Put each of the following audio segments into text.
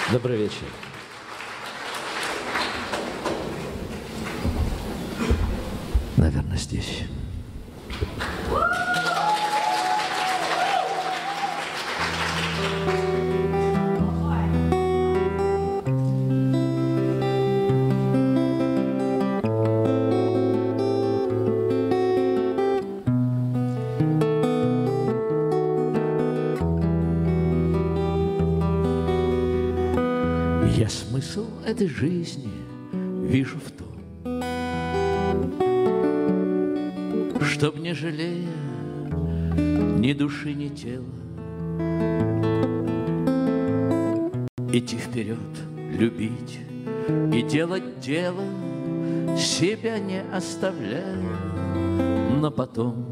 Добрый вечер. Наверное, здесь. Я смысл этой жизни вижу в том, чтоб, не жалея ни души, ни тела, идти вперед, любить и делать дело, себя не оставляя на потом.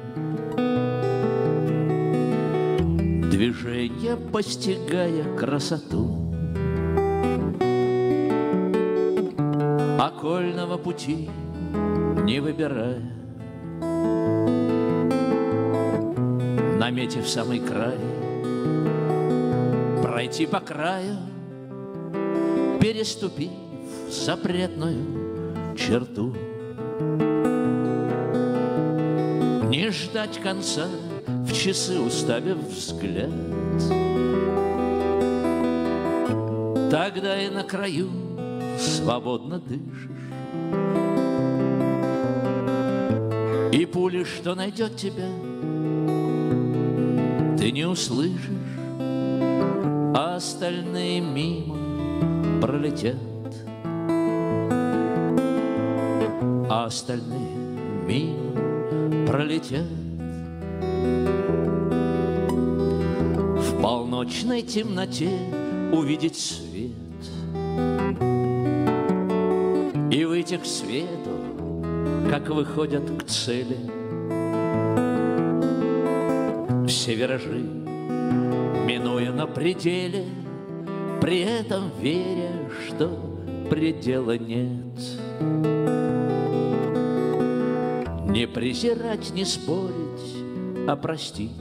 Движение постигая красоту окольного пути не выбирая, наметив самый край, пройти по краю, переступив запретную черту. Не ждать конца, в часы уставив взгляд, тогда и на краю свободно дышишь. И пули, что найдет тебя, ты не услышишь, а остальные мимо пролетят. А остальные мимо пролетят. В полночной темноте увидеть свет и выйти к свету, как выходят к цели. Все виражи, минуя на пределе, при этом веря, что предела нет. Не презирать, не спорить, а простить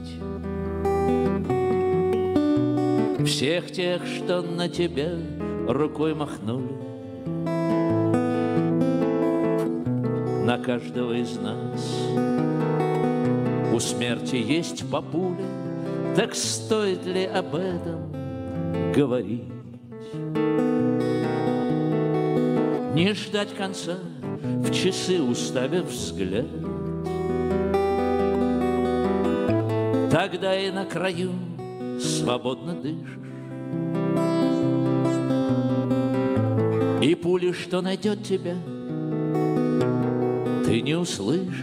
всех тех, что на тебя рукой махнули. На каждого из нас у смерти есть папуля, так стоит ли об этом говорить? Не ждать конца, в часы уставив взгляд, тогда и на краю свободно дышишь. И пули, что найдет тебя, ты не услышишь,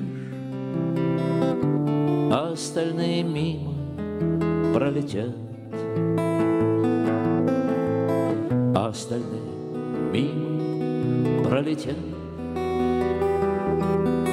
а остальные мимо пролетят. А остальные мимо пролетят.